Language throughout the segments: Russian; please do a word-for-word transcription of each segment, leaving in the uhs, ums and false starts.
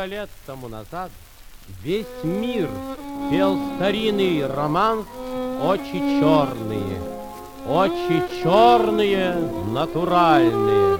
много лет тому назад весь мир пел старинный романс «Очи черные». Очи черные, натуральные.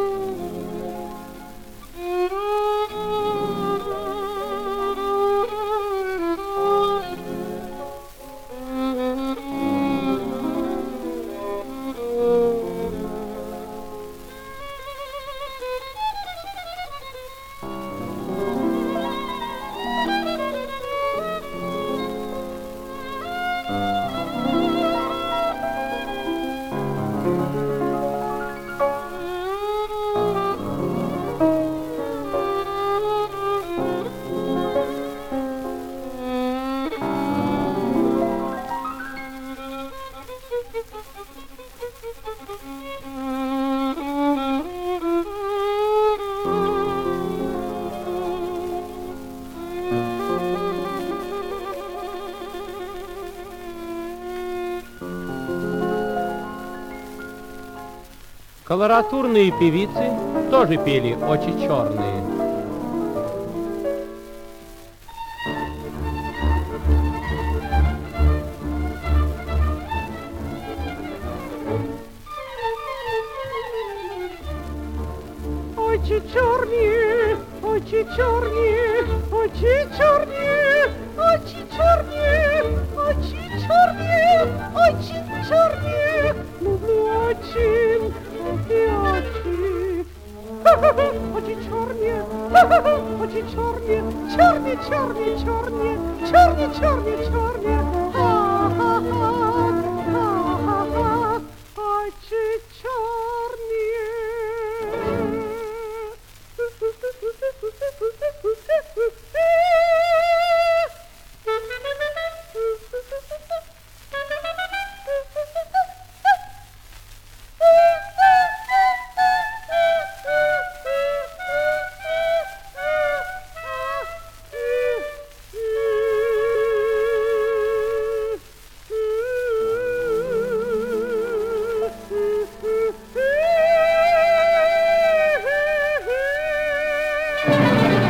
Колоратурные певицы тоже пели «Очи черные». Очи черные, очи черные, очи черные, очи черные, очи черные, очи черные, люблю очи, люблю очи. Очи черные, очи черные, черные, черные, черные, черные, черные, черные. Очи черные.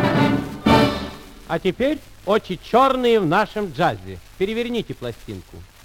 А теперь «Очи черные» в нашем джазе. Переверните пластинку.